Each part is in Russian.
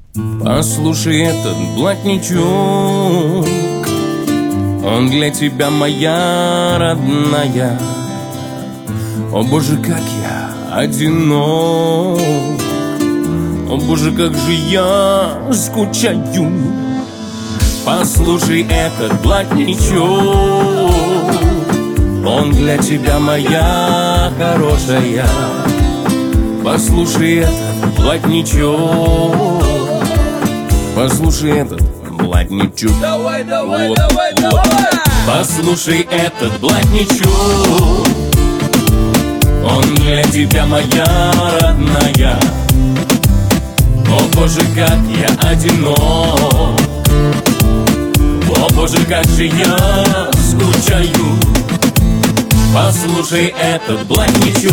Послушай этот блатничок, он для тебя моя родная. О боже, как я одинок, о боже, как же я скучаю. Послушай этот блатничок, он для тебя моя хорошая. Послушай этот блатничок, послушай этот блатничок. Давай, давай, давай, давай. Послушай этот блатничок, он для тебя моя родная. О боже, как я одинок, о боже, как же я скучаю. Послушай этот блатничок,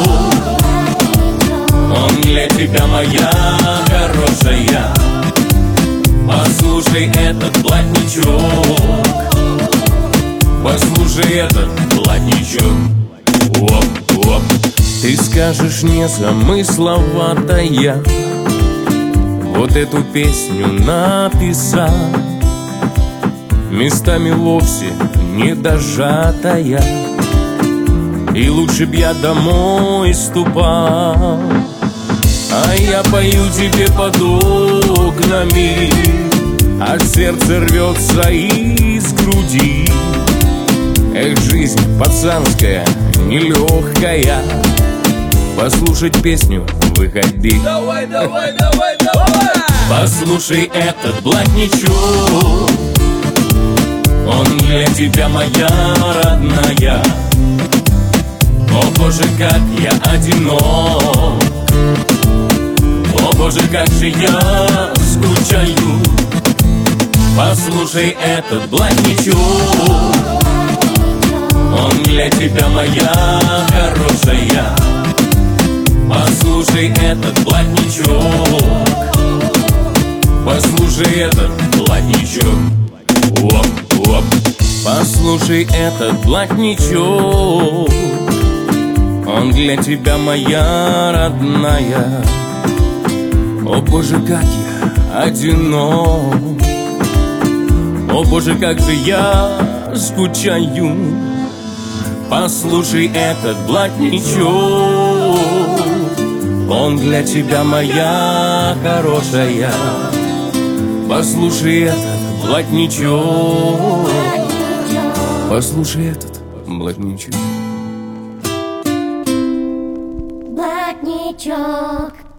он для тебя моя хорошая. Послушай этот блатничок, послушай этот блатничок. Оп, оп. Ты скажешь, незамысловатая, вот эту песню написал, местами вовсе не дожатая, и лучше б я домой ступал. А я пою тебе под окнами, а сердце рвется из груди. Эх, жизнь пацанская, нелегкая, послушать песню выходи. Давай, давай, давай, давай. Послушай этот блатничок, он для тебя моя родная. О боже, как я одинок, о боже, как же я скучаю. Послушай этот блатничок, он для тебя моя хорошая. Послушай этот блатничок, послушай этот блатничок. Оп, оп. Послушай этот блатничок, он для тебя моя родная. О боже, как я одинок, о боже, как же я скучаю. Послушай этот блатничок, он для тебя моя хорошая. Послушай этот блатничок, послушай этот блатничок. Блатничок.